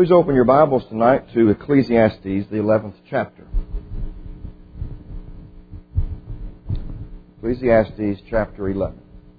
Please open your Bibles tonight to Ecclesiastes, the 11th chapter. Ecclesiastes chapter 11.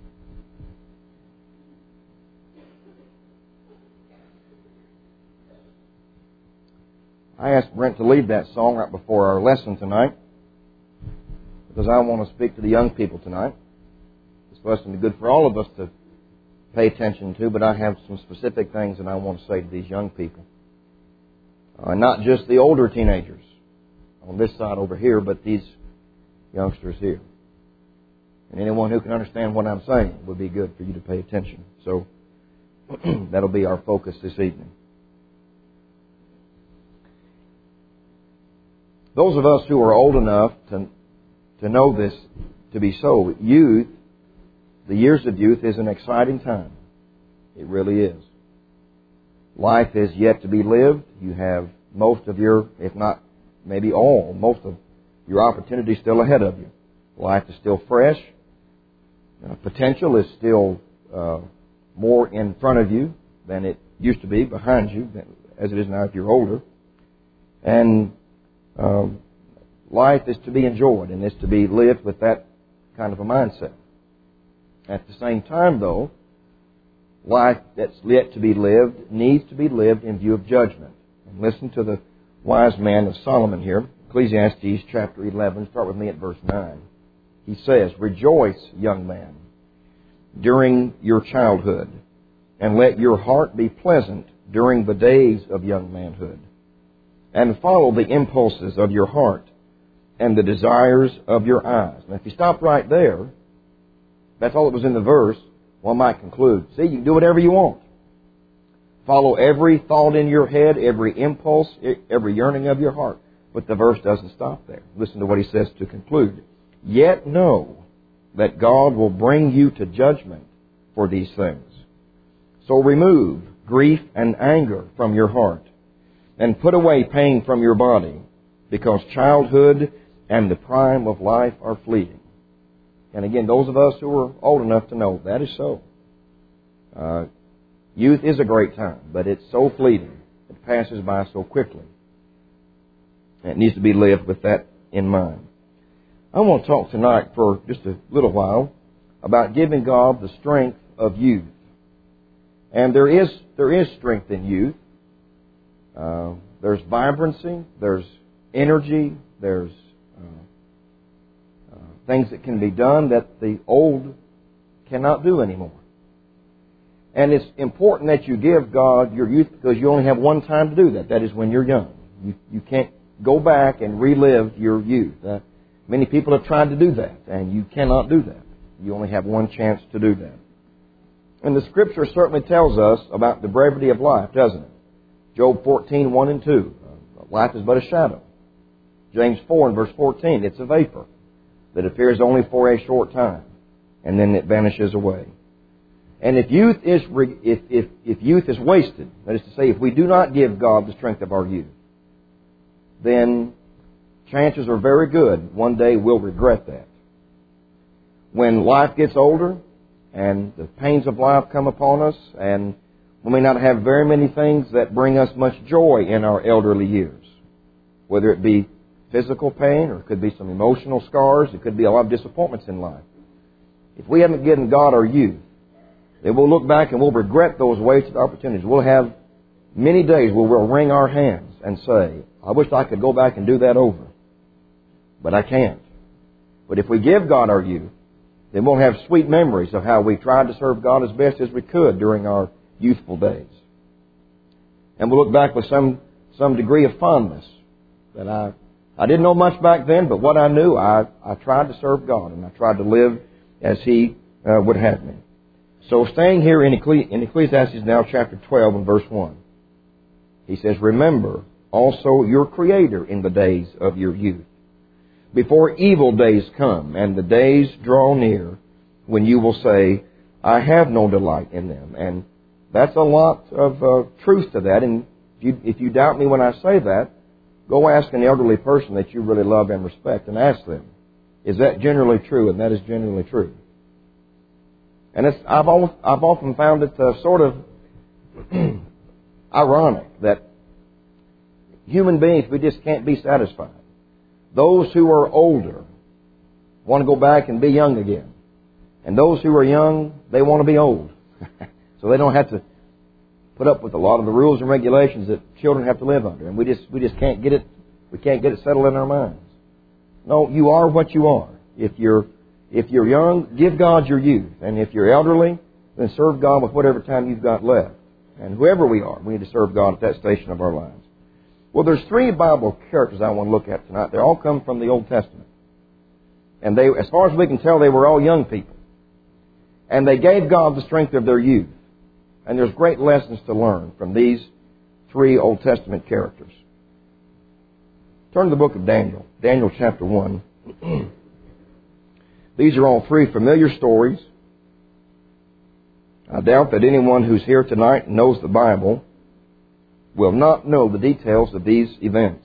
I asked Brent to lead that song right before our lesson tonight because I want to speak to the young people tonight. This lesson is good for all of us to pay attention to, but I have some specific things that I want to say to these young people. Not just the older teenagers on this side over here, but these youngsters here. And anyone who can understand what I'm saying would be good for you to pay attention. So that'll be our focus this evening. Those of us who are old enough to know this to be so, the years of youth is an exciting time. It really is. Life is yet to be lived. You have most of your, if not maybe all, most of your opportunities still ahead of you. Life is still fresh. Potential is still more in front of you than it used to be behind you, as it is now if you're older. And life is to be enjoyed and is to be lived with that kind of a mindset. At the same time, though, life that's yet to be lived needs to be lived in view of judgment. And listen to the wise man of Solomon here, Ecclesiastes chapter 11. Start with me at verse 9. He says, "Rejoice, young man, during your childhood, and let your heart be pleasant during the days of young manhood, and follow the impulses of your heart and the desires of your eyes." Now, if you stop right there, that's all that was in the verse, one might conclude, see, you can do whatever you want. Follow every thought in your head, every impulse, every yearning of your heart. But the verse doesn't stop there. Listen to what he says to conclude. "Yet know that God will bring you to judgment for these things. So remove grief and anger from your heart, and put away pain from your body, because childhood and the prime of life are fleeting." And again, those of us who are old enough to know that is so. Youth is a great time, but it's so fleeting. It passes by so quickly. And it needs to be lived with that in mind. I want to talk tonight for just a little while about giving God the strength of youth. And there is strength in youth. There's vibrancy, there's energy, there's things that can be done that the old cannot do anymore. And it's important that you give God your youth because you only have one time to do that. That is when you're young. You can't go back and relive your youth. Many people have tried to do that, and you cannot do that. You only have one chance to do that. And the Scripture certainly tells us about the brevity of life, doesn't it? Job 14, 1 and 2. Life is but a shadow. James 4 and verse 14. It's a vapor that appears only for a short time, and then it vanishes away. And if youth is wasted, that is to say, if we do not give God the strength of our youth, then chances are very good one day we'll regret that. When life gets older and the pains of life come upon us, and we may not have very many things that bring us much joy in our elderly years, whether it be physical pain or it could be some emotional scars, it could be a lot of disappointments in life. If we haven't given God our youth, then we'll look back and we'll regret those wasted opportunities. We'll have many days where we'll wring our hands and say, I wish I could go back and do that over. But I can't. But if we give God our youth, then we'll have sweet memories of how we tried to serve God as best as we could during our youthful days. And we'll look back with some degree of fondness that I didn't know much back then, but what I knew, I tried to serve God, and I tried to live as He would have me. So staying here in Ecclesiastes now, chapter 12 and verse 1, he says, "Remember also your Creator in the days of your youth, before evil days come, and the days draw near, when you will say, I have no delight in them." And that's a lot of truth to that. And if you doubt me when I say that, go ask an elderly person that you really love and respect and ask them, is that generally true? And that is generally true. And I've often found it sort of ironic that Human beings, we just can't be satisfied. Those who are older want to go back and be young again. And those who are young, they want to be old. So they don't have to put up with a lot of the rules and regulations that children have to live under. And we just can't get it. We can't get it settled in our minds. No, you are what you are. If you're young, give God your youth. And if you're elderly, then serve God with whatever time you've got left. And whoever we are, we need to serve God at that station of our lives. Well, there's 3 Bible characters I want to look at tonight. They all come from the Old Testament. And they, as far as we can tell, they were all young people. And they gave God the strength of their youth. And there's great lessons to learn from these 3 Old Testament characters. Turn to the book of Daniel. Daniel chapter 1. These are all 3 familiar stories. I doubt that anyone who's here tonight and knows the Bible will not know the details of these events.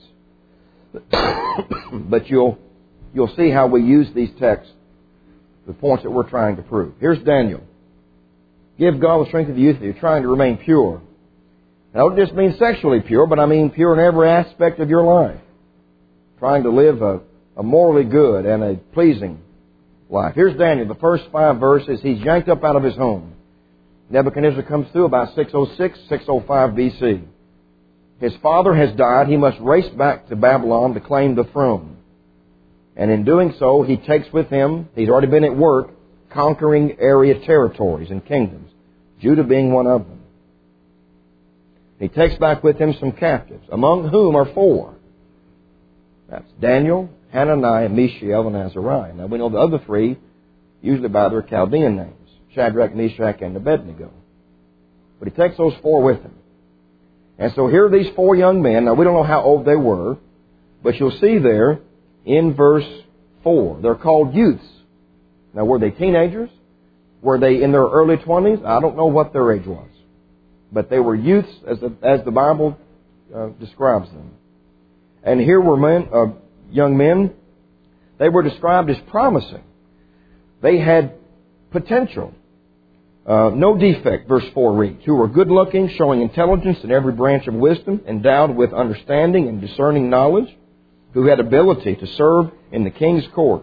But you'll see how we use these texts, the points that we're trying to prove. Here's Daniel. Give God the strength of the youth if you're trying to remain pure. I don't just mean sexually pure, but I mean pure in every aspect of your life. Trying to live a morally good and a pleasing life. Here's Daniel, the first 5 verses. He's yanked up out of his home. Nebuchadnezzar comes through about 606, 605 BC. His father has died. He must race back to Babylon to claim the throne. And in doing so, he takes with him, he's already been at work, conquering area territories and kingdoms, Judah being one of them. He takes back with him some captives, among whom are 4. That's Daniel, Hananiah, Mishael, and Azariah. Now we know the other 3 usually by their Chaldean names, Shadrach, Meshach, and Abednego. But he takes those 4 with him. And so here are these 4 young men. Now we don't know how old they were, but you'll see there in verse 4, they're called youths. Now were they teenagers? Were they in their early 20s? I don't know what their age was. But they were youths as the Bible describes them. And here were young men. They were described as promising. They had potential. No defect, verse 4 reads, who were good looking, showing intelligence in every branch of wisdom, endowed with understanding and discerning knowledge, who had ability to serve in the king's court.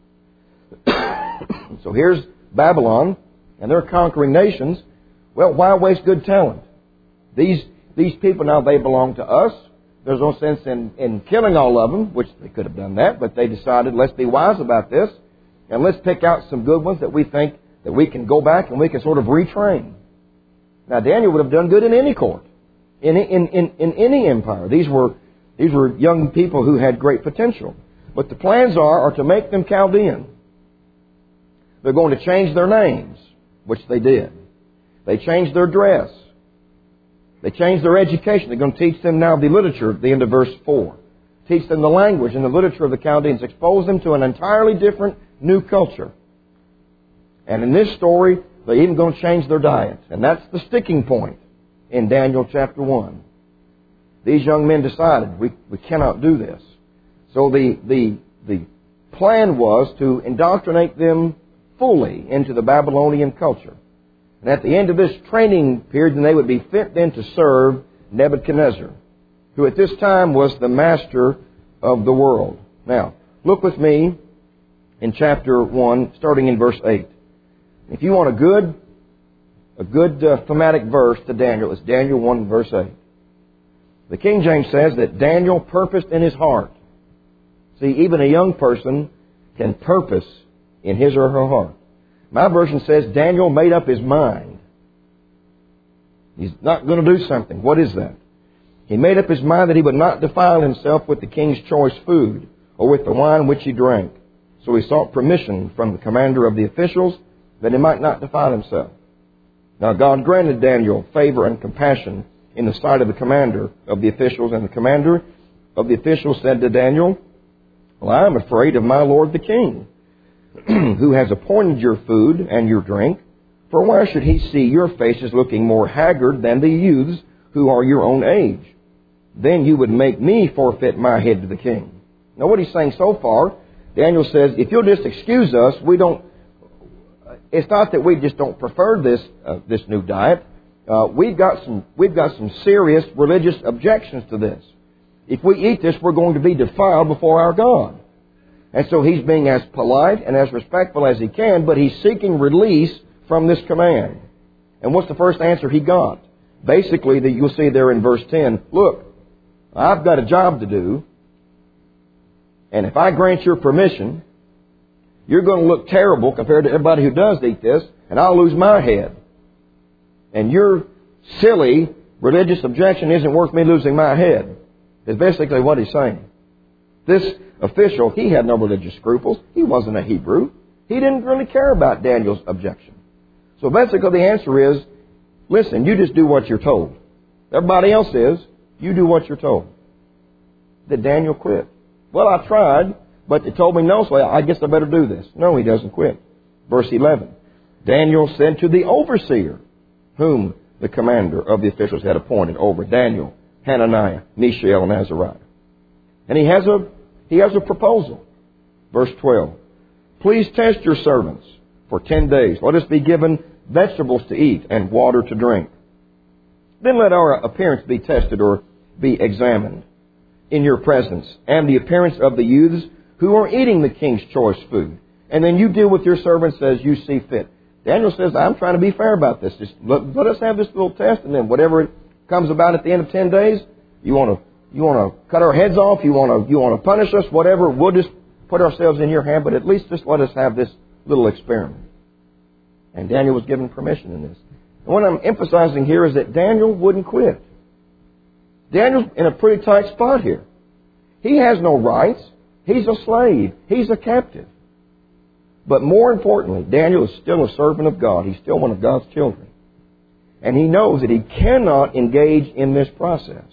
So here's Babylon, and they're conquering nations. Well, why waste good talent? These people now, they belong to us. There's no sense in killing all of them, which they could have done that, but they decided, let's be wise about this, and let's pick out some good ones that we think that we can go back and we can sort of retrain. Now, Daniel would have done good in any court, in any empire. These were young people who had great potential. But the plans are to make them Chaldean. They're going to change their names, which they did. They changed their dress. They changed their education. They're going to teach them now the literature at the end of verse 4. Teach them the language and the literature of the Chaldeans. Expose them to an entirely different new culture. And in this story, they're even going to change their diet. And that's the sticking point in Daniel chapter 1. These young men decided, we cannot do this. So the plan was to indoctrinate them fully into the Babylonian culture. And at the end of this training period, then they would be fit then to serve Nebuchadnezzar, who at this time was the master of the world. Now, look with me in chapter 1, starting in verse 8. If you want a good thematic verse to Daniel, it's Daniel 1, verse 8. The King James says that Daniel purposed in his heart. See, even a young person can purpose in his or her heart. My version says Daniel made up his mind. He's not going to do something. What is that? He made up his mind that he would not defile himself with the king's choice food or with the wine which he drank. So he sought permission from the commander of the officials that he might not defile himself. Now God granted Daniel favor and compassion in the sight of the commander of the officials, and the commander of the officials said to Daniel, well, I am afraid of my lord the king, who has appointed your food and your drink, for why should he see your faces looking more haggard than the youths who are your own age? Then you would make me forfeit my head to the king. Now what he's saying so far, Daniel says, if you'll just excuse us, it's not that we just don't prefer this new diet. We've got some serious religious objections to this. If we eat this, we're going to be defiled before our God. And so he's being as polite and as respectful as he can, but he's seeking release from this command. And what's the first answer he got? Basically, you'll see there in verse 10, look, I've got a job to do, and if I grant your permission, you're going to look terrible compared to everybody who does eat this, and I'll lose my head. And your silly religious objection isn't worth me losing my head, is basically what he's saying. This official, he had no religious scruples. He wasn't a Hebrew. He didn't really care about Daniel's objection. So basically the answer is, listen, you just do what you're told. Everybody else is, you do what you're told. Did Daniel quit? Well, I tried, but they told me no, so I guess I better do this. No, he doesn't quit. Verse 11. Daniel said to the overseer, whom the commander of the officials had appointed over Daniel, Hananiah, Mishael, and Azariah. And he has a proposal. Verse 12. Please test your servants for 10 days. Let us be given vegetables to eat and water to drink. Then let our appearance be tested or be examined in your presence, and the appearance of the youths who are eating the king's choice food. And then you deal with your servants as you see fit. Daniel says, I'm trying to be fair about this. Just let us have this little test, and then whatever comes about at the end of 10 days, you want to cut our heads off, you want to punish us, whatever, we'll just put ourselves in your hand, but at least just let us have this little experiment. And Daniel was given permission in this. And what I'm emphasizing here is that Daniel wouldn't quit. Daniel's in a pretty tight spot here. He has no rights. He's a slave. He's a captive. But more importantly, Daniel is still a servant of God. He's still one of God's children. And he knows that he cannot engage in this process.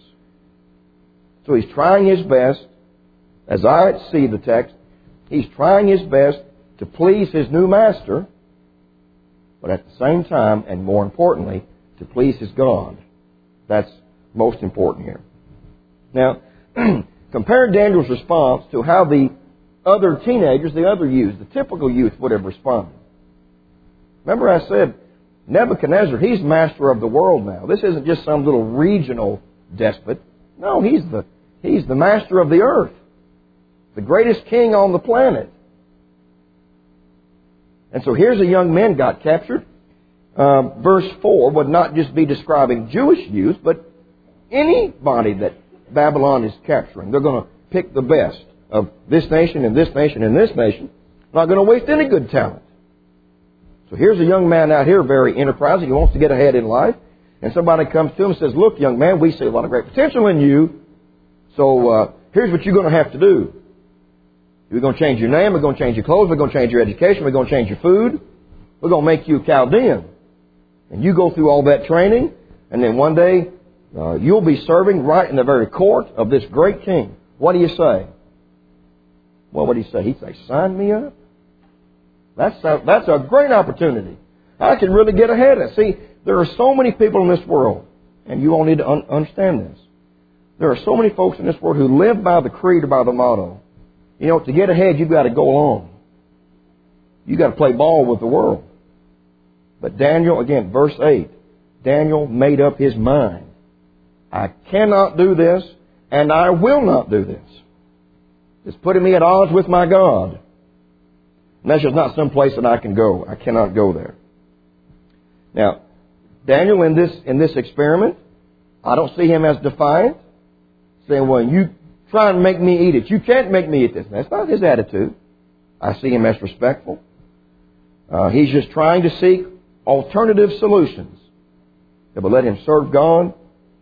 So he's trying his best, as I see the text, he's trying his best to please his new master, but at the same time, and more importantly, to please his God. That's most important here. Now, compare Daniel's response to how the other teenagers, the other youths, the typical youth would have responded. Remember I said, Nebuchadnezzar, he's master of the world now. This isn't just some little regional despot. No, he's the master of the earth. The greatest king on the planet. And so here's a young man got captured. Verse 4 would not just be describing Jewish youth, but anybody that Babylon is capturing. They're going to pick the best of this nation and this nation and this nation. Not going to waste any good talent. So here's a young man out here, very enterprising. He wants to get ahead in life. And somebody comes to him and says, look, young man, we see a lot of great potential in you. So here's what you're going to have to do. We're going to change your name. We're going to change your clothes. We're going to change your education. We're going to change your food. We're going to make you a Chaldean. And you go through all that training. And then one day, you'll be serving right in the very court of this great king. What do you say? Well, what do you say? He'd say, sign me up. That's a great opportunity. I can really get ahead of it. See, there are so many people in this world, and you all need to understand this. There are so many folks in this world who live by the creed or by the motto. You know, to get ahead, you've got to go along. You've got to play ball with the world. But Daniel, again, verse 8, Daniel made up his mind. I cannot do this, and I will not do this. It's putting me at odds with my God. And that's just not some place that I can go. I cannot go there. Now, Daniel, in this experiment, I don't see him as defiant, saying, well, you try and make me eat it. You can't make me eat this. That's not his attitude. I see him as respectful. He's just trying to seek alternative solutions that will let him serve God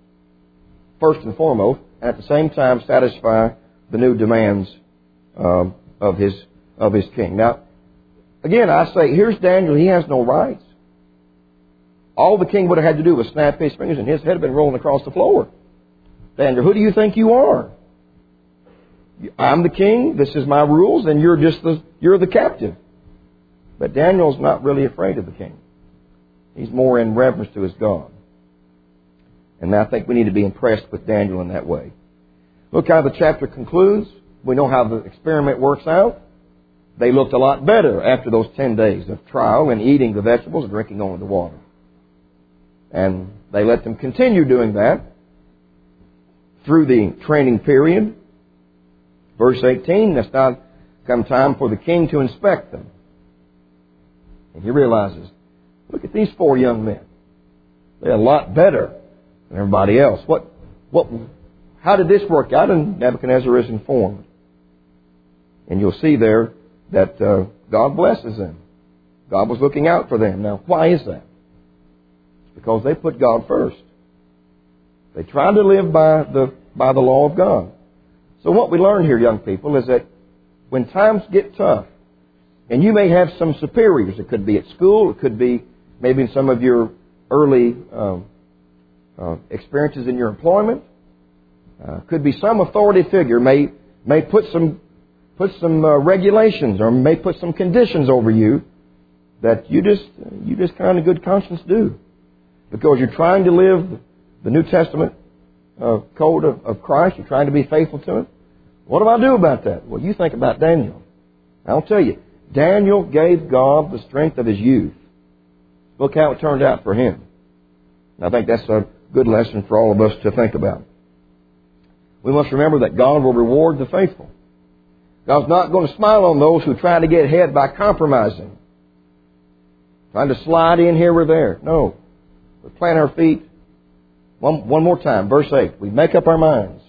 first and foremost, and at the same time satisfy the new demands of his king. Now, again, I say, here's Daniel. He has no rights. All the king would have had to do was snap his fingers, and his head had been rolling across the floor. Daniel, who do you think you are? I'm the king. This is my rules, and you're the captive. But Daniel's not really afraid of the king. He's more in reverence to his God. And I think we need to be impressed with Daniel in that way. Look how the chapter concludes. We know how the experiment works out. They looked a lot better after those 10 days of trial and eating the vegetables and drinking only the water. And they let them continue doing that. through the training period. Verse 18, it's now come time for the king to inspect them. And he realizes, look at these 4 young men. They're a lot better than everybody else. How did this work out? And Nebuchadnezzar is informed. And you'll see there that God blesses them. God was looking out for them. Now, why is that? It's because they put God first. They tried to live by the law of God. So what we learn here, young people, is that when times get tough, and you may have some superiors, it could be at school, it could be maybe in some of your early experiences in your employment, could be some authority figure may put some regulations or may put some conditions over you that you just kind of good conscience do, because you're trying to live the New Testament code of Christ. You're trying to be faithful to it. What do I do about that? Well, you think about Daniel. I'll tell you, Daniel gave God the strength of his youth. Look how it turned out for him. And I think that's a good lesson for all of us to think about. We must remember that God will reward the faithful. God's not going to smile on those who try to get ahead by compromising, trying to slide in here or there. No. We plant our feet. One more time, verse 8. We make up our minds.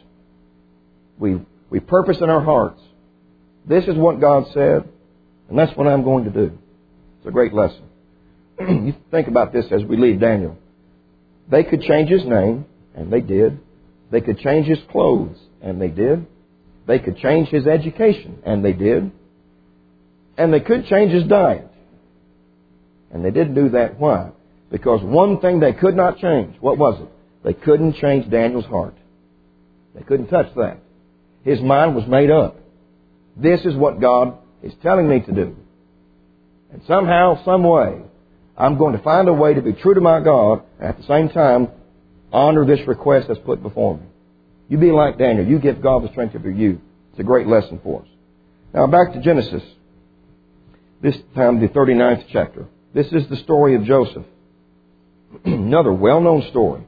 We purpose in our hearts. This is what God said, and that's what I'm going to do. It's a great lesson. You think about this as we leave Daniel. They could change his name, and they did. They could change his clothes, and they did. They could change his education, and they did. And they could change his diet. And they didn't do that. Why? Because one thing they could not change. What was it? They couldn't change Daniel's heart. They couldn't touch that. His mind was made up. This is what God is telling me to do. And somehow, some way, I'm going to find a way to be true to my God and at the same time honor this request that's put before me. You be like Daniel. You give God the strength of your youth. It's a great lesson for us. Now back to Genesis. This time the 39th chapter. This is the story of Joseph. Another well-known story.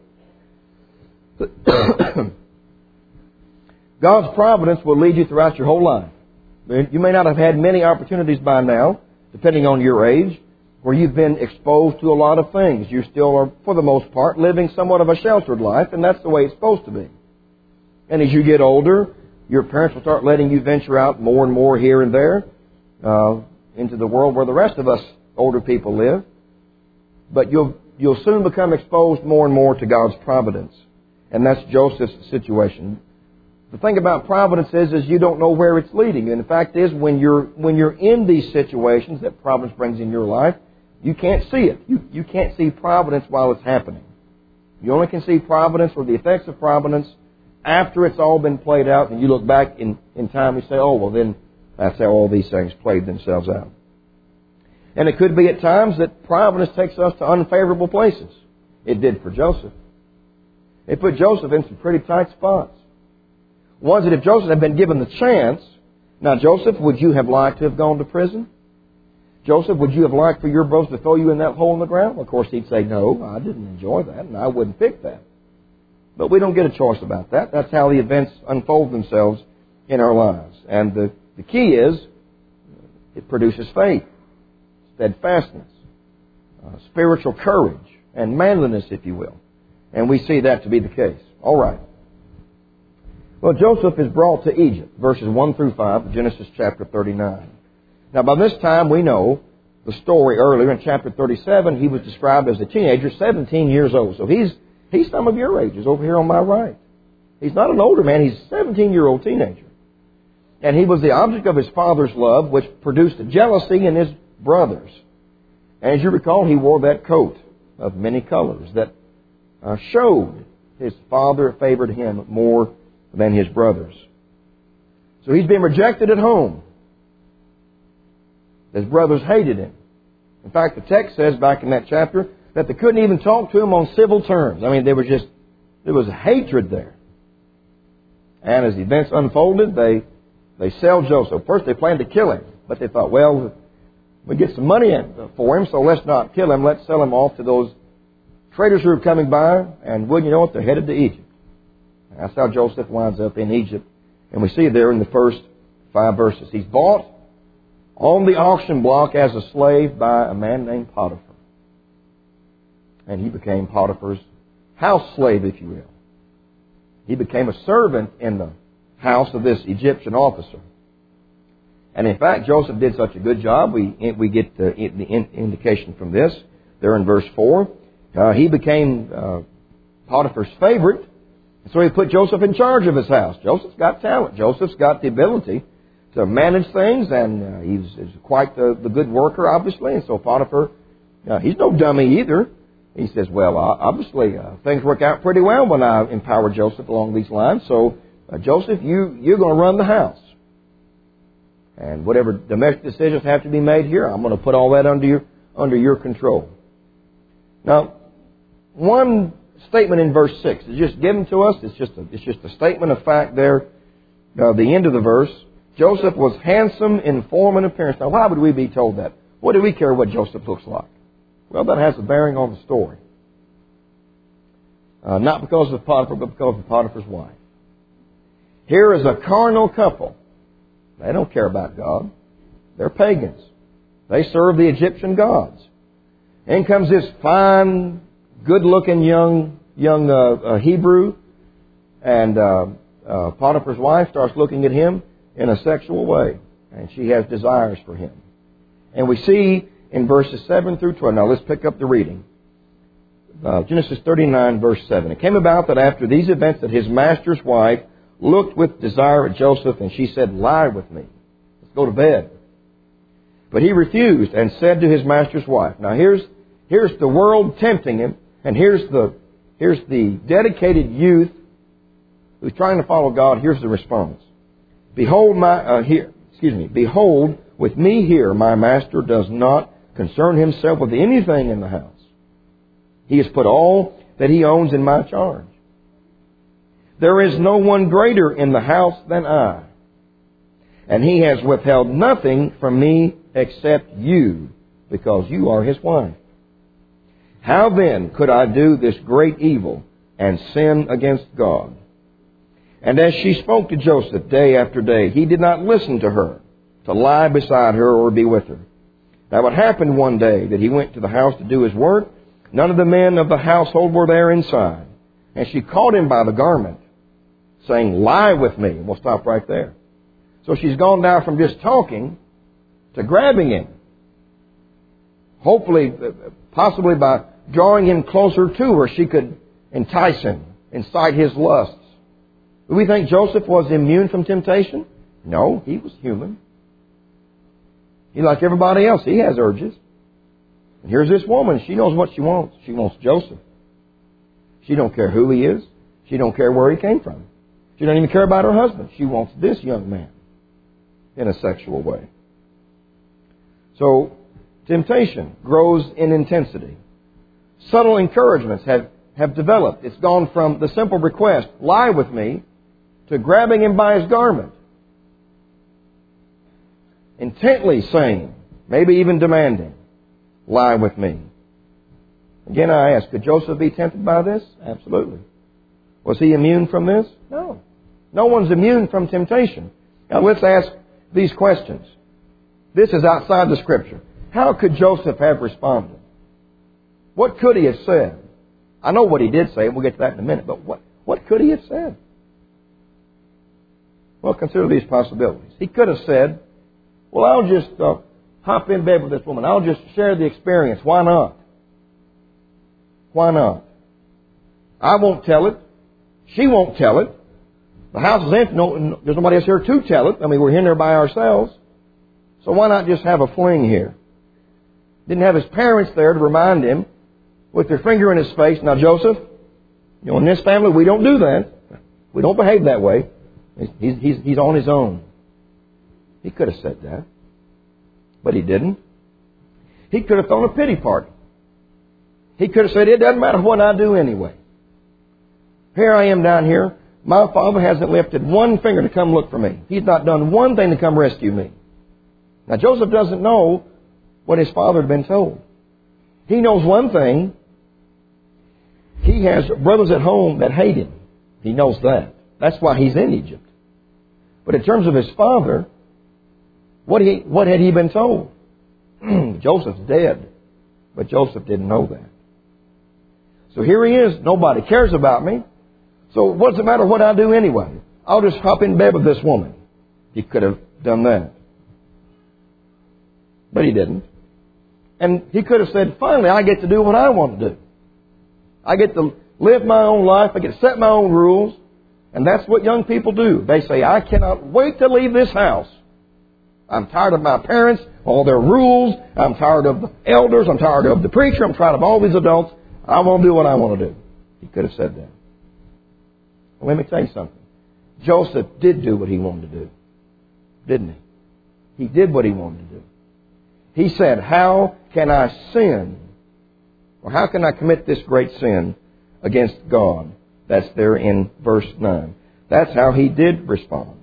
God's providence will lead you throughout your whole life. You may not have had many opportunities by now, depending on your age, where you've been exposed to a lot of things. You still are, for the most part, living somewhat of a sheltered life, and that's the way it's supposed to be. And as you get older, your parents will start letting you venture out more and more here and there into the world where the rest of us older people live. But you'll soon become exposed more and more to God's providence. And that's Joseph's situation. The thing about providence is you don't know where it's leading you. And the fact is, when you're in these situations that providence brings in your life, you can't see it. You can't see providence while it's happening. You only can see providence or the effects of providence after it's all been played out, and you look back in time and say, oh, well, then that's how all these things played themselves out. And it could be at times that providence takes us to unfavorable places. It did for Joseph. It put Joseph in some pretty tight spots. Was it if Joseph had been given the chance? Now, Joseph, would you have liked to have gone to prison? Joseph, would you have liked for your brothers to throw you in that hole in the ground? Well, of course, he'd say, no, I didn't enjoy that, and I wouldn't pick that. But we don't get a choice about that. That's how the events unfold themselves in our lives. And the key is, it produces faith, steadfastness, spiritual courage, and manliness, if you will. And we see that to be the case. All right. Well, Joseph is brought to Egypt, verses 1 through 5 of Genesis chapter 39. Now, by this time, we know the story earlier in chapter 37. He was described as a teenager, 17 years old. So he's some of your ages over here on my right. He's not an older man. He's a 17-year-old teenager. And he was the object of his father's love, which produced jealousy in his brothers. And as you recall, he wore that coat of many colors that showed his father favored him more than his brothers. So he's been rejected at home. His brothers hated him. In fact, the text says back in that chapter that they couldn't even talk to him on civil terms. I mean, there was hatred there. And as the events unfolded, they sell Joseph. First, they planned to kill him, but they thought, well, we get some money for him, so let's not kill him. Let's sell him off to those traders who are coming by, and wouldn't you know it, they're headed to Egypt. That's how Joseph winds up in Egypt. And we see there in the first 5 verses. He's bought on the auction block as a slave by a man named Potiphar. And he became Potiphar's house slave, if you will. He became a servant in the house of this Egyptian officer. And in fact, Joseph did such a good job, we get the indication from this. There in verse 4, he became Potiphar's favorite. So he put Joseph in charge of his house. Joseph's got talent. Joseph's got the ability to manage things, and he's quite the good worker, obviously. And so Potiphar, he's no dummy either. He says, well, obviously, things work out pretty well when I empower Joseph along these lines. So, Joseph, you're going to run the house. And whatever domestic decisions have to be made here, I'm going to put all that under your control. Now, one statement in verse 6 is just given to us. It's just a statement of fact there. The end of the verse. Joseph was handsome in form and appearance. Now, why would we be told that? What do we care what Joseph looks like? Well, that has a bearing on the story. Not because of Potiphar, but because of Potiphar's wife. Here is a carnal couple. They don't care about God. They're pagans. They serve the Egyptian gods. In comes this fine, good-looking young Hebrew, and Potiphar's wife starts looking at him in a sexual way, and she has desires for him. And we see in verses 7 through 12. Now let's pick up the reading. Genesis 39, verse 7. It came about that after these events that his master's wife looked with desire at Joseph, and she said, lie with me. Let's go to bed. But he refused and said to his master's wife. Now here's the world tempting him, and here's the dedicated youth who's trying to follow God. Here's the response. Behold, behold, with me here, my master does not concern himself with anything in the house. He has put all that he owns in my charge. There is no one greater in the house than I, and he has withheld nothing from me except you, because you are his wife. How then could I do this great evil and sin against God? And as she spoke to Joseph day after day, he did not listen to her, to lie beside her or be with her. Now it happened one day that he went to the house to do his work. None of the men of the household were there inside. And she caught him by the garment, saying, lie with me. And we'll stop right there. So she's gone now from just talking to grabbing him. Hopefully, possibly by drawing him closer to her, she could entice him, incite his lusts. Do we think Joseph was immune from temptation? No, he was human. He, like everybody else, he has urges. And here's this woman. She knows what she wants. She wants Joseph. She don't care who he is. She don't care where he came from. She don't even care about her husband. She wants this young man in a sexual way. So, temptation grows in intensity. Subtle encouragements have developed. It's gone from the simple request, lie with me, to grabbing him by his garment. Intently saying, maybe even demanding, lie with me. Again, I ask, could Joseph be tempted by this? Absolutely. Was he immune from this? No. No one's immune from temptation. Now let's ask these questions. This is outside the Scripture. How could Joseph have responded? What could he have said? I know what he did say, and we'll get to that in a minute, but what could he have said? Well, consider these possibilities. He could have said, well, I'll just hop in bed with this woman. I'll just share the experience. Why not? Why not? I won't tell it. She won't tell it. The house is empty. There's nobody else here to tell it. I mean, we're in there by ourselves. So why not just have a fling here? Didn't have his parents there to remind him with their finger in his face. Now, Joseph, in this family, we don't do that. We don't behave that way. He's on his own. He could have said that. But he didn't. He could have thrown a pity party. He could have said, it doesn't matter what I do anyway. Here I am down here. My father hasn't lifted one finger to come look for me. He's not done one thing to come rescue me. Now, Joseph doesn't know what his father had been told. He knows one thing. He has brothers at home that hate him. He knows that. That's why he's in Egypt. But in terms of his father, what had he been told? Joseph's dead. But Joseph didn't know that. So here he is. Nobody cares about me. So what's the matter what I do anyway? I'll just hop in bed with this woman. He could have done that. But he didn't. And he could have said, finally, I get to do what I want to do. I get to live my own life. I get to set my own rules. And that's what young people do. They say, I cannot wait to leave this house. I'm tired of my parents, all their rules. I'm tired of the elders. I'm tired of the preacher. I'm tired of all these adults. I want to do what I want to do. He could have said that. Well, let me tell you something. Joseph did do what he wanted to do. Didn't he? He did what he wanted to do. He said, how can I sin? Or how can I commit this great sin against God? That's there in verse 9. That's how he did respond.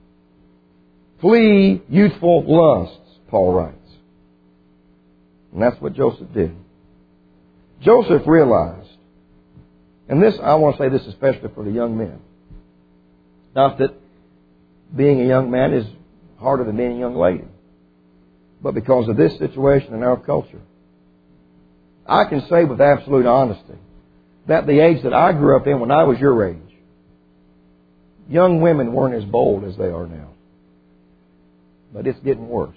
Flee youthful lusts, Paul writes. And that's what Joseph did. Joseph realized, and this, I want to say this especially for the young men. Not that being a young man is harder than being a young lady, but because of this situation in our culture. I can say with absolute honesty that the age that I grew up in when I was your age, young women weren't as bold as they are now. But it's getting worse.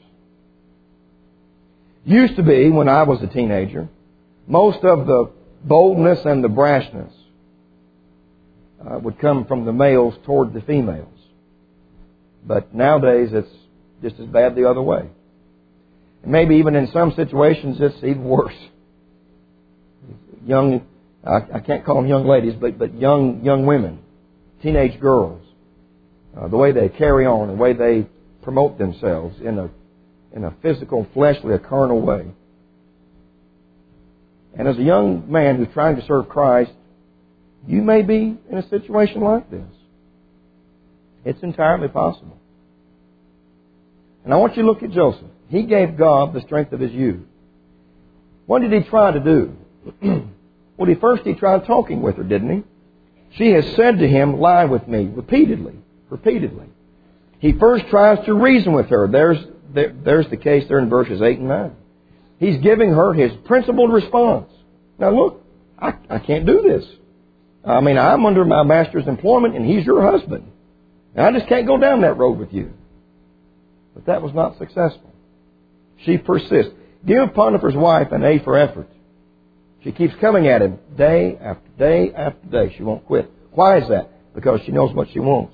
Used to be, when I was a teenager, most of the boldness and the brashness would come from the males toward the females. But nowadays it's just as bad the other way. And maybe even in some situations it's even worse. Young, I can't call them young ladies, but young women, teenage girls, the way they carry on, the way they promote themselves in a physical, fleshly, a carnal way. And as a young man who's trying to serve Christ, you may be in a situation like this. It's entirely possible. And I want you to look at Joseph. He gave God the strength of his youth. What did he try to do? Well, he tried talking with her, didn't he? She has said to him, lie with me, repeatedly. He first tries to reason with her. There's the case there in verses 8 and 9. He's giving her his principled response. Now look, I can't do this. I mean, I'm under my master's employment and he's your husband. And I just can't go down that road with you. But that was not successful. She persists. Give Potiphar's wife an A for effort. She keeps coming at him day after day after day. She won't quit. Why is that? Because she knows what she wants.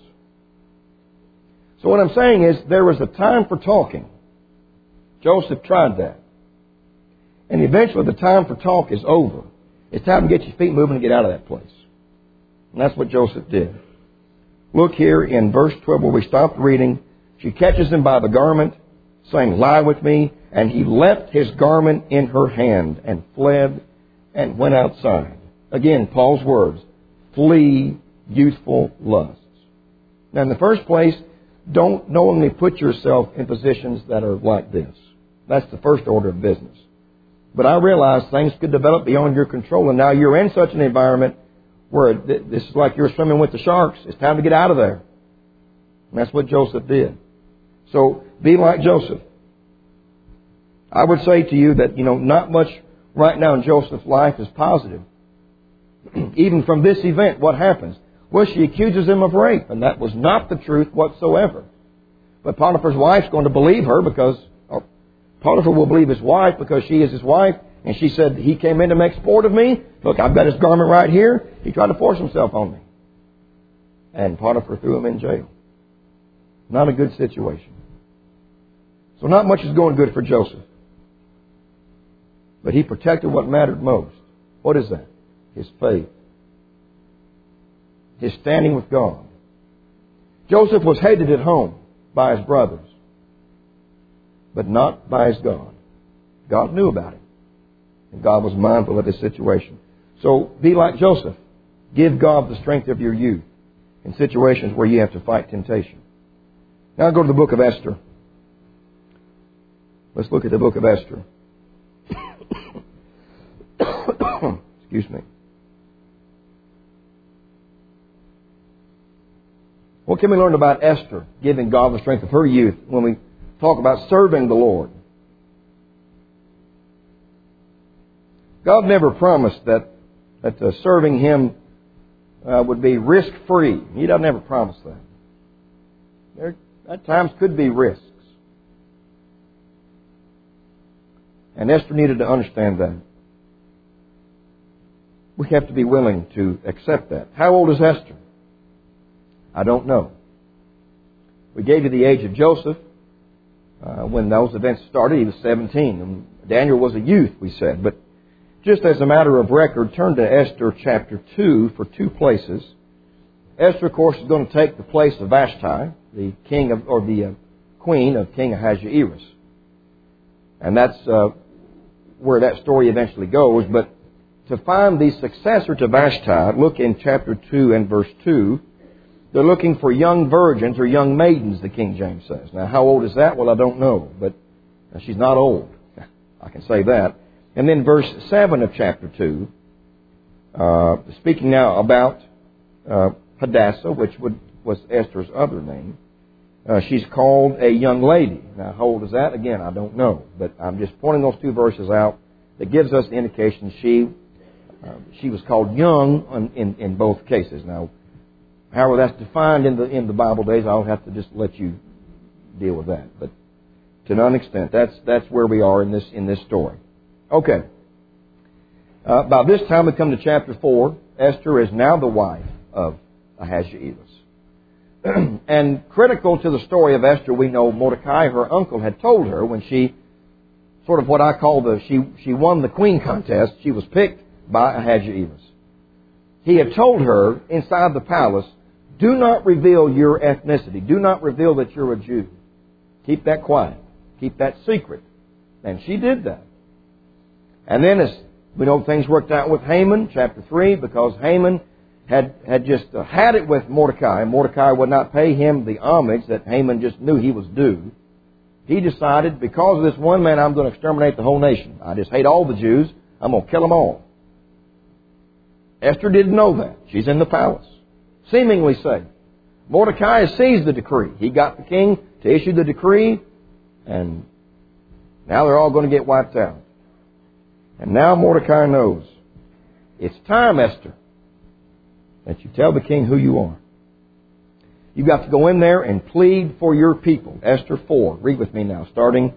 So what I'm saying is there was a time for talking. Joseph tried that. And eventually the time for talk is over. It's time to get your feet moving and get out of that place. And that's what Joseph did. Look here in verse 12 where we stopped reading. She catches him by the garment, saying, lie with me. And he left his garment in her hand and fled and went outside. Again, Paul's words, flee youthful lusts. Now in the first place, don't knowingly put yourself in positions that are like this. That's the first order of business. But I realize things could develop beyond your control, and now you're in such an environment where this is like you're swimming with the sharks. It's time to get out of there. And that's what Joseph did. So be like Joseph. I would say to you that, not much right now in Joseph's life is positive. Even from this event, what happens? Well, she accuses him of rape, and that was not the truth whatsoever. But Potiphar's wife's going to believe her because Potiphar will believe his wife because she is his wife. And she said, he came in to make sport of me. Look, I've got his garment right here. He tried to force himself on me. And Potiphar threw him in jail. Not a good situation. So not much is going good for Joseph. But he protected what mattered most. What is that? His faith. His standing with God. Joseph was hated at home by his brothers, but not by his God. God knew about it. And God was mindful of his situation. So be like Joseph. Give God the strength of your youth in situations where you have to fight temptation. Now go to the book of Esther. Let's look at the book of Esther. Excuse me. What can we learn about Esther giving God the strength of her youth when we talk about serving the Lord? God never promised that serving Him would be risk-free. He doesn't ever promise that. There at times could be risks. And Esther needed to understand that. We have to be willing to accept that. How old is Esther? I don't know. We gave you the age of Joseph. When those events started, he was 17. And Daniel was a youth, we said. But just as a matter of record, turn to Esther chapter 2 for two places. Esther, of course, is going to take the place of Vashti, the queen of King Ahasuerus. And that's where that story eventually goes. But to find the successor to Vashti, look in chapter 2 and verse 2. They're looking for young virgins or young maidens, the King James says. Now, how old is that? Well, I don't know. But she's not old. I can say that. And then verse 7 of chapter 2, speaking now about Hadassah, which was Esther's other name. She's called a young lady. Now, how old is that? Again, I don't know. But I'm just pointing those two verses out that gives us the indication she was called young in both cases. Now, however that's defined in the Bible days, I'll have to just let you deal with that. But to an extent, that's where we are in this story. Okay. By this time we come to chapter 4. Esther is now the wife of Ahasuerus. And critical to the story of Esther, we know Mordecai, her uncle, had told her when she, sort of what I call she won the queen contest, she was picked by Ahasuerus. He had told her inside the palace, do not reveal your ethnicity. Do not reveal that you're a Jew. Keep that quiet. Keep that secret. And she did that. And then as we know, things worked out with Haman, chapter 3, because Haman had just had it with Mordecai. Mordecai would not pay him the homage that Haman just knew he was due. He decided, because of this one man, I'm going to exterminate the whole nation. I just hate all the Jews. I'm going to kill them all. Esther didn't know that. She's in the palace, seemingly safe. Mordecai sees the decree. He got the king to issue the decree, and now they're all going to get wiped out. And now Mordecai knows. It's time, Esther, that you tell the king who you are. You've got to go in there and plead for your people. Esther 4. Read with me now, starting.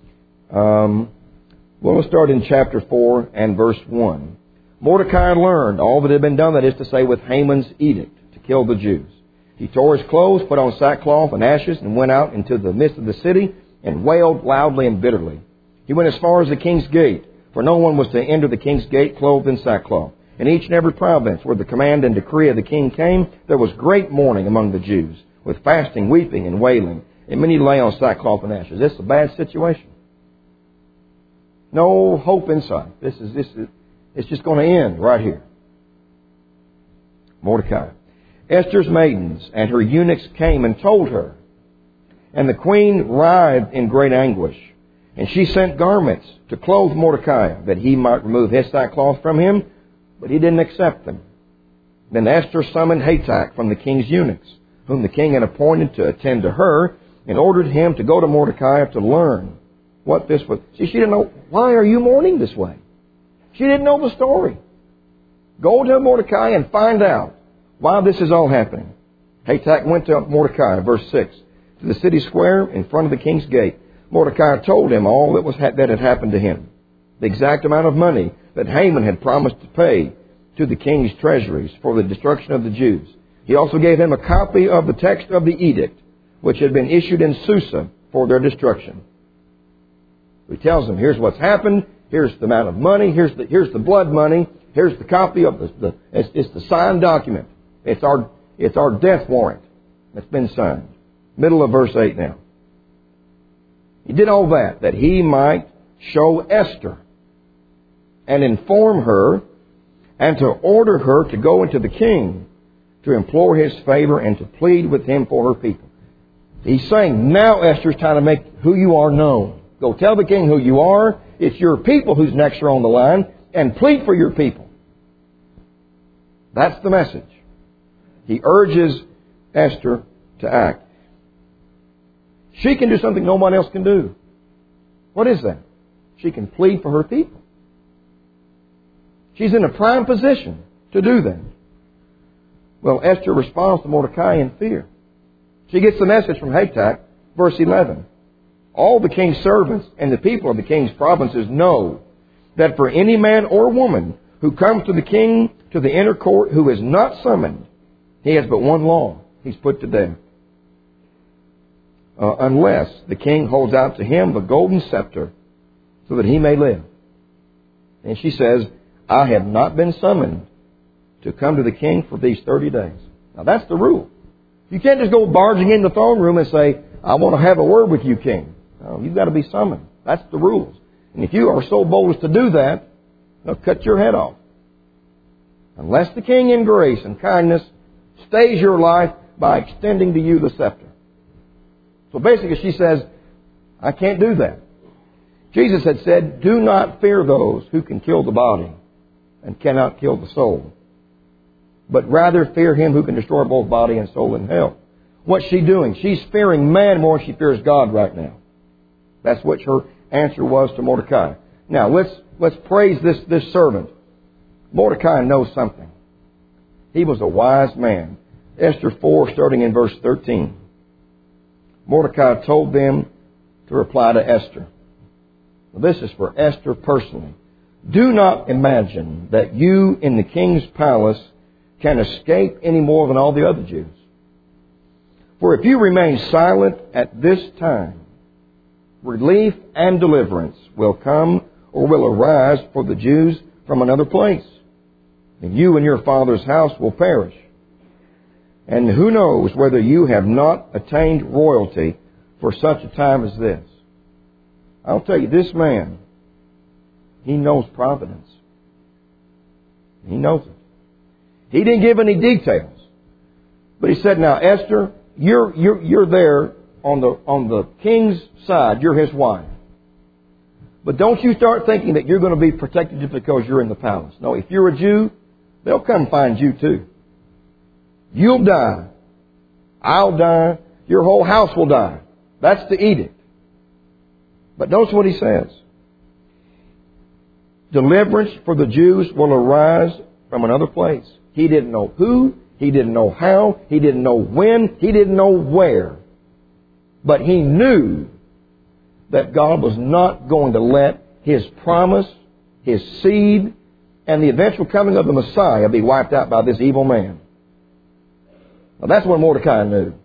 We'll start in chapter 4 and verse 1. Mordecai learned all that had been done, that is to say, with Haman's edict to kill the Jews. He tore his clothes, put on sackcloth and ashes, and went out into the midst of the city and wailed loudly and bitterly. He went as far as the king's gate, for no one was to enter the king's gate clothed in sackcloth. In each and every province where the command and decree of the king came, there was great mourning among the Jews, with fasting, weeping, and wailing. And many lay on sackcloth and ashes. This is a bad situation. No hope in sight. It's just going to end right here. Mordecai. Esther's maidens and her eunuchs came and told her. And the queen writhed in great anguish. And she sent garments to clothe Mordecai, that he might remove his sackcloth from him, but he didn't accept them. Then Esther summoned Hatach from the king's eunuchs, whom the king had appointed to attend to her, and ordered him to go to Mordecai to learn what this was. See, she didn't know, why are you mourning this way? She didn't know the story. Go to Mordecai and find out why this is all happening. Hatach went to Mordecai, verse 6, to the city square in front of the king's gate. Mordecai told him all that had happened to him, the exact amount of money that Haman had promised to pay to the king's treasuries for the destruction of the Jews. He also gave him a copy of the text of the edict, which had been issued in Susa for their destruction. He tells them, here's what's happened, here's the amount of money, here's the blood money, here's the copy of it's the signed document. It's our death warrant that's been signed. Middle of verse 8 now. He did all that he might show Esther and inform her and to order her to go into the king to implore his favor and to plead with him for her people. He's saying, now Esther's time to make who you are known. Go tell the king who you are. It's your people whose necks are on the line, and plead for your people. That's the message. He urges Esther to act. She can do something no one else can do. What is that? She can plead for her people. She's in a prime position to do that. Well, Esther responds to Mordecai in fear. She gets the message from Hatach, verse 11. All the king's servants and the people of the king's provinces know that for any man or woman who comes to the king to the inner court who is not summoned, he has but one law. He's put to death. Unless the king holds out to him the golden scepter so that he may live. And she says, I have not been summoned to come to the king for these 30 days. Now that's the rule. You can't just go barging in the throne room and say, I want to have a word with you, king. No, you've got to be summoned. That's the rules. And if you are so bold as to do that, they'll cut your head off. Unless the king in grace and kindness stays your life by extending to you the scepter. So basically she says, I can't do that. Jesus had said, do not fear those who can kill the body and cannot kill the soul, but rather fear him who can destroy both body and soul in hell. What's she doing? She's fearing man more than she fears God right now. That's what her answer was to Mordecai. Now, let's praise this servant. Mordecai knows something. He was a wise man. Esther 4, starting in verse 13. Mordecai told them to reply to Esther. Well, this is for Esther personally. Do not imagine that you in the king's palace can escape any more than all the other Jews. For if you remain silent at this time, relief and deliverance will come or will arise for the Jews from another place. And you and your father's house will perish. And who knows whether you have not attained royalty for such a time as this. I'll tell you, this man, he knows providence. He knows it. He didn't give any details. But he said, now, Esther, you're there on the king's side. You're his wife. But don't you start thinking that you're going to be protected just because you're in the palace. No, if you're a Jew, they'll come find you too. You'll die. I'll die. Your whole house will die. That's the edict. But notice what he says. Deliverance for the Jews will arise from another place. He didn't know who. He didn't know how. He didn't know when. He didn't know where. But he knew that God was not going to let his promise, his seed, and the eventual coming of the Messiah be wiped out by this evil man. Now that's what Mordecai knew.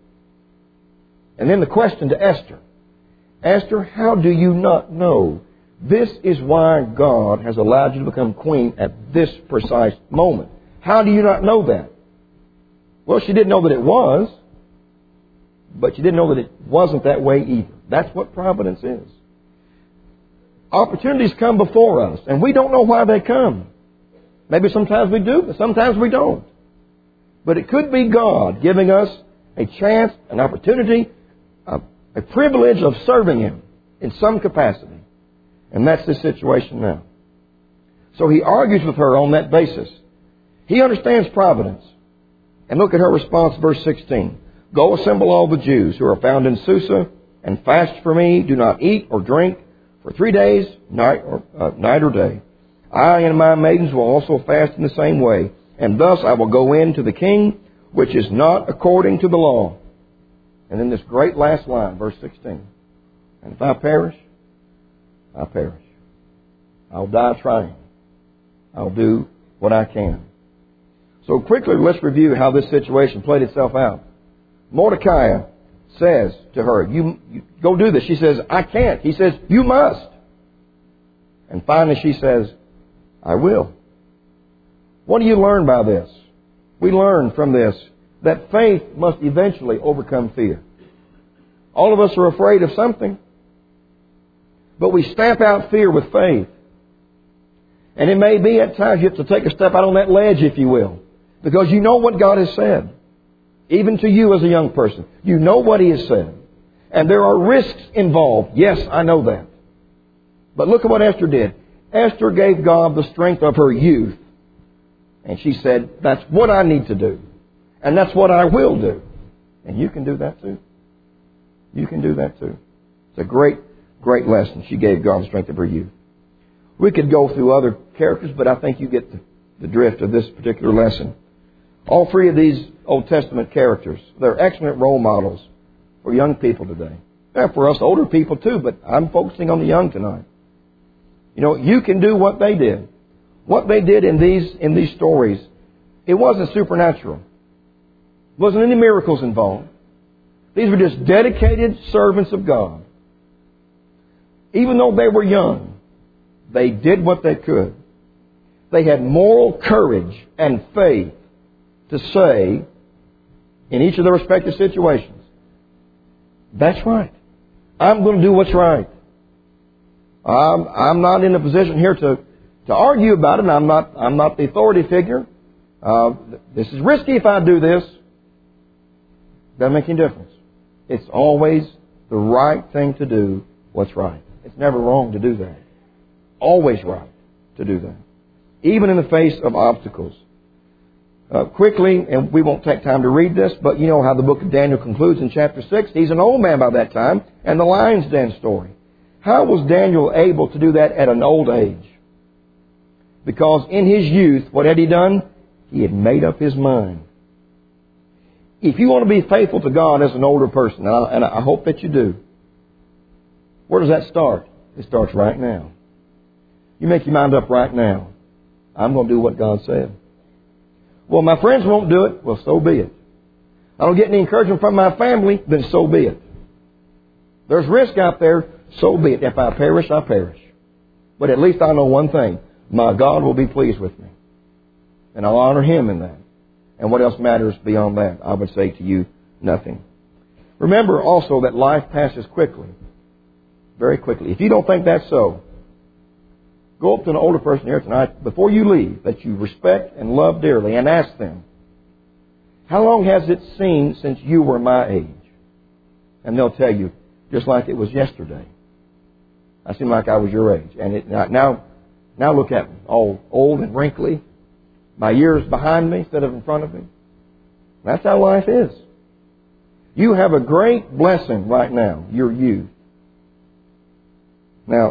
And then the question to Esther. Esther, how do you not know? This is why God has allowed you to become queen at this precise moment. How do you not know that? Well, she didn't know that it was, but she didn't know that it wasn't that way either. That's what providence is. Opportunities come before us, and we don't know why they come. Maybe sometimes we do, but sometimes we don't. But it could be God giving us a chance, an opportunity, a privilege of serving Him in some capacity. And that's the situation now. So he argues with her on that basis. He understands providence. And look at her response, verse 16. Go assemble all the Jews who are found in Susa and fast for me. Do not eat or drink for 3 days, night or day. I and my maidens will also fast in the same way. And thus I will go in to the king, which is not according to the law. And then this great last line, verse 16. And if I perish, I perish. I'll die trying. I'll do what I can. So quickly, let's review how this situation played itself out. Mordecai says to her, you go do this. She says, I can't. He says, you must. And finally she says, I will. What do you learn by this? We learn from this that faith must eventually overcome fear. All of us are afraid of something. But we stamp out fear with faith. And it may be at times you have to take a step out on that ledge, if you will. Because you know what God has said. Even to you as a young person. You know what He has said. And there are risks involved. Yes, I know that. But look at what Esther did. Esther gave God the strength of her youth. And she said, that's what I need to do. And that's what I will do. And you can do that too. You can do that too. It's a great, great lesson she gave God the strength of her youth. We could go through other characters, but I think you get the drift of this particular lesson. All three of these Old Testament characters, they're excellent role models for young people today. They're for us older people too, but I'm focusing on the young tonight. You know, you can do what they did. What they did in these stories, it wasn't supernatural. There wasn't any miracles involved. These were just dedicated servants of God. Even though they were young, they did what they could. They had moral courage and faith to say, in each of their respective situations, that's right. I'm going to do what's right. I'm not in a position here to argue about it. I'm not the authority figure. This is risky if I do this. Doesn't make any difference. It's always the right thing to do what's right. It's never wrong to do that. Always right to do that. Even in the face of obstacles. Quickly, and we won't take time to read this, but you know how the book of Daniel concludes in chapter 6. He's an old man by that time, and the lion's den story. How was Daniel able to do that at an old age? Because in his youth, what had he done? He had made up his mind. If you want to be faithful to God as an older person, and I hope that you do, where does that start? It starts right now. You make your mind up right now. I'm going to do what God said. Well, my friends won't do it. Well, so be it. I don't get any encouragement from my family, then so be it. There's risk out there, so be it. If I perish, I perish. But at least I know one thing. My God will be pleased with me. And I'll honor Him in that. And what else matters beyond that? I would say to you, nothing. Remember also that life passes quickly. Very quickly. If you don't think that's so, go up to an older person here tonight before you leave that you respect and love dearly and ask them, how long has it seemed since you were my age? And they'll tell you, just like it was yesterday. I seem like I was your age. And now look at me, all old and wrinkly, my years behind me instead of in front of me. That's how life is. You have a great blessing right now, your youth. Now,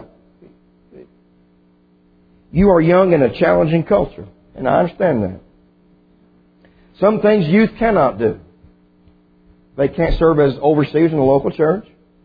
you are young in a challenging culture, and I understand that. Some things youth cannot do. They can't serve as overseers in a local church.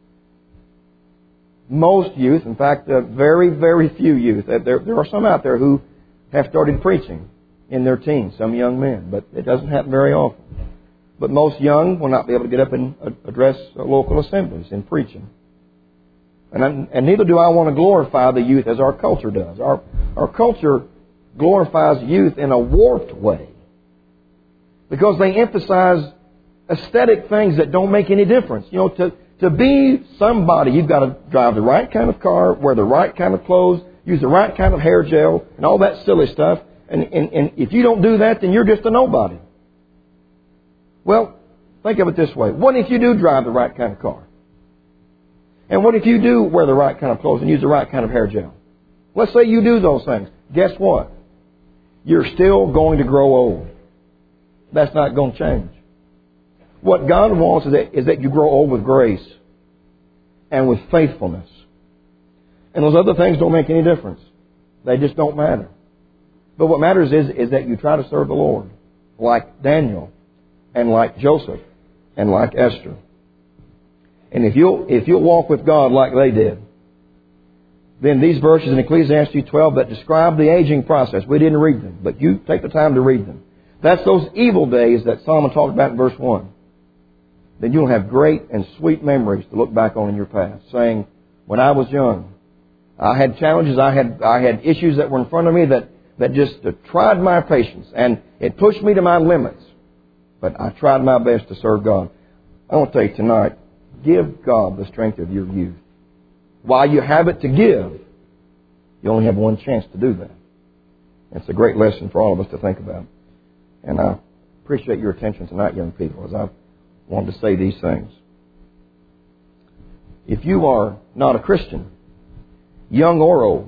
Most youth, in fact, very, very few youth, there are some out there who have started preaching in their teens, some young men, but it doesn't happen very often. But most young will not be able to get up and address local assemblies in preaching. And neither do I want to glorify the youth as our culture does. Our culture glorifies youth in a warped way because they emphasize aesthetic things that don't make any difference. You know, to be somebody, you've got to drive the right kind of car, wear the right kind of clothes, use the right kind of hair gel, and all that silly stuff. And if you don't do that, then you're just a nobody. Well, think of it this way. What if you do drive the right kind of car? And what if you do wear the right kind of clothes and use the right kind of hair gel? Let's say you do those things. Guess what? You're still going to grow old. That's not going to change. What God wants is that you grow old with grace and with faithfulness. And those other things don't make any difference. They just don't matter. But what matters is that you try to serve the Lord like Daniel and like Joseph and like Esther. And if you'll walk with God like they did, then these verses in Ecclesiastes 12 that describe the aging process, we didn't read them, but you take the time to read them. That's those evil days that Solomon talked about in verse 1. Then you'll have great and sweet memories to look back on in your past, saying, when I was young, I had challenges, I had issues that were in front of me that just tried my patience, and it pushed me to my limits. But I tried my best to serve God. I want to tell you tonight, give God the strength of your youth. While you have it to give, you only have one chance to do that. It's a great lesson for all of us to think about. And I appreciate your attention tonight, young people, as I wanted to say these things. If you are not a Christian, young or old,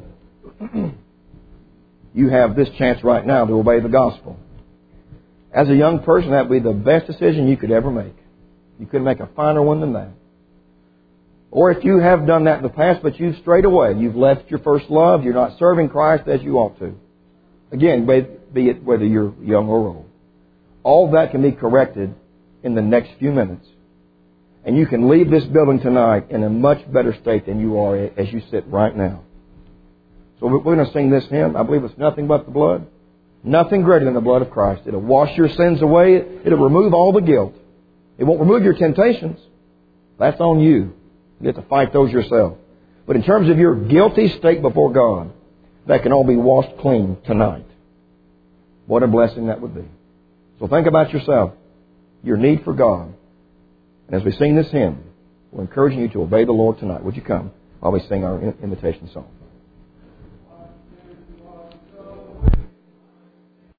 you have this chance right now to obey the gospel. As a young person, that would be the best decision you could ever make. You couldn't make a finer one than that. Or if you have done that in the past, but you've strayed away, you've left your first love, you're not serving Christ as you ought to. Again, be it whether you're young or old. All that can be corrected in the next few minutes. And you can leave this building tonight in a much better state than you are as you sit right now. So we're going to sing this hymn. I believe it's nothing but the blood. Nothing greater than the blood of Christ. It'll wash your sins away. It'll remove all the guilt. It won't remove your temptations. That's on you. You have to fight those yourself. But in terms of your guilty state before God, that can all be washed clean tonight. What a blessing that would be. So think about yourself, your need for God. And as we sing this hymn, we're encouraging you to obey the Lord tonight. Would you come while we sing our invitation song?